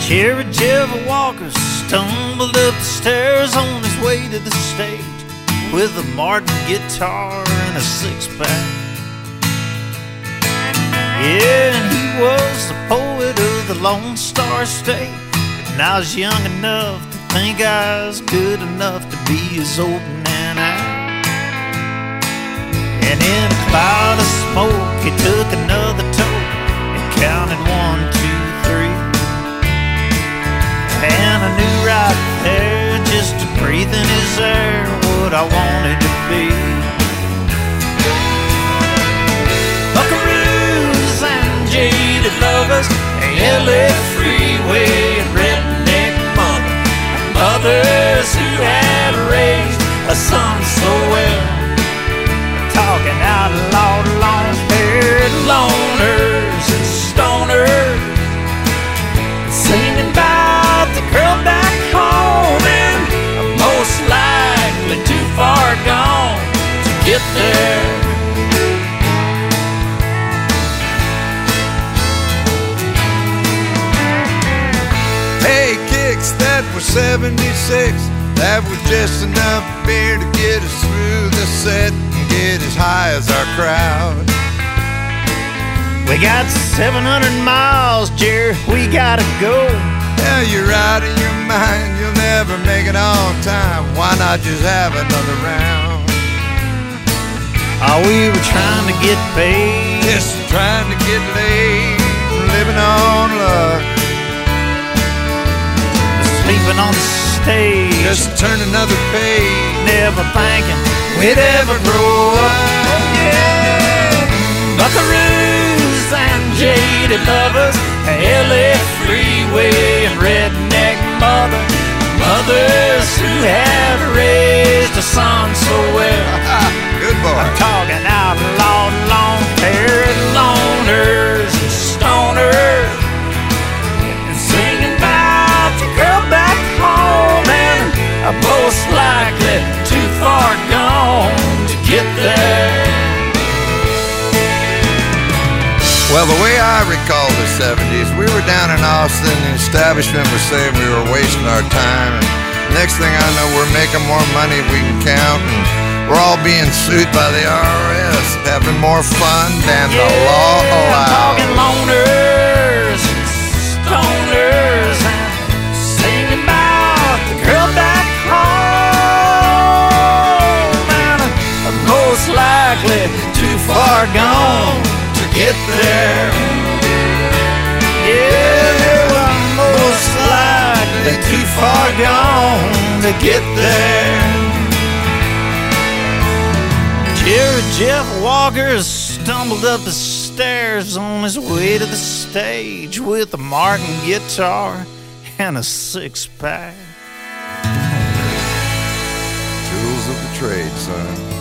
Jerry Jeff Walker stumbled up the stairs on his way to the stage with a Martin guitar and a six-pack. Yeah, and he was the poet of the Lone Star State, and I was young enough to think I was good enough to be his opening act. And in a cloud of smoke, he took another toke and counted 1, 2, 3. And I knew right there, just breathing his air, what I wanted to be. Buckaroos and jaded lovers, LA freeway and redneck mothers who had raised a son so well. Talking out loud, long-haired loners and stoners, singing about the girl back home, and most likely too far gone to get there. Hey, kicks, that was 76. That was just enough beer to get us through the set and get as high as our crowd. We got 700 miles, Jerry, we gotta go. Yeah, you're out of your mind, you'll never make it on time. Why not just have another round? Oh, we were trying to get paid, Just trying to get laid, living on luck. sleeping on the stage, Just turn another page, never thinking we'd ever grow up. yeah. Buckaroos and jaded lovers, LA freeway and redneck mothers who had raised a son so well. Good boy. I'm talking out loud, long-haired loners and stoners, and singing about the girl back home, and most likely too far gone to get there. Well, the way I recall the 70s, we were down in Austin, the establishment was saying we were wasting our time, and next thing I know, we're making more money we can count, and we're all being sued by the IRS, having more fun than the law I'm allows. talking loners and stoners and singing about the girl back home, and most likely too far gone to get there. Yeah, I'm most likely too far gone to get there. Jerry Jeff Walker stumbled up the stairs on his way to the stage with a Martin guitar and a six-pack. Tools of the trade, son.